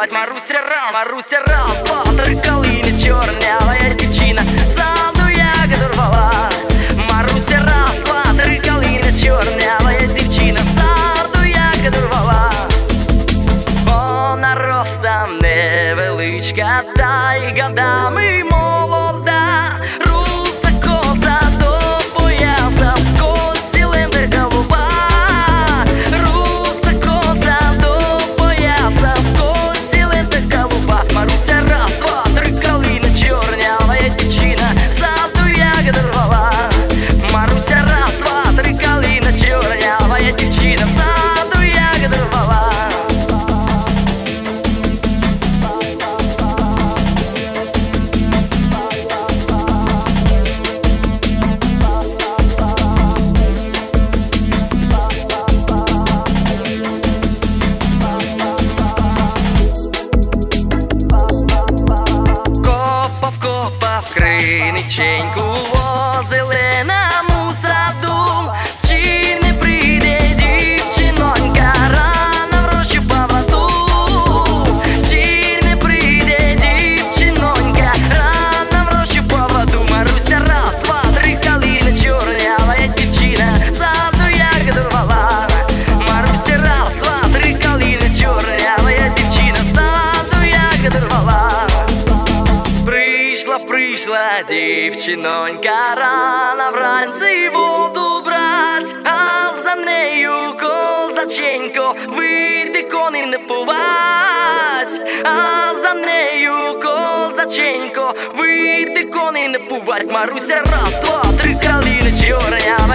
співать. Маруся раз, два, три, калини чорнявая дівчина, саду ягоду рвала. Маруся раз, два, три, калини чорнявая дівчина, саду ягоду рвала. Вона ростом невеличка, та й годами молода. Руса коса до пояса, в косі ленти голуба. Руса коса до пояса, в косі ленти голуба. Маруся раз, два, три, калина чорнявая дівчина, саду ягоду рвала. Маруся раз, два, три, калина чорнявая дівчина, саду ягоду рвала. В криниченьку о зеленому саду, чи не прийде дівчинонька рано в рощу поводу? Чи не прийде дівчинонька рано в рощу поводу? Маруся раз, два, три, калина чорнявая дівчина, саду ягоду рвала. Маруся раз, два, три, калина чорнявая дівчина, саду ягоду рвала. Прийшла дівчинонька рано вранці воду брать, а за нею козаченько вийди коней не пувать. А за нею козаченько вийди коней не пувать. Маруся раз, два, три, калина чорня.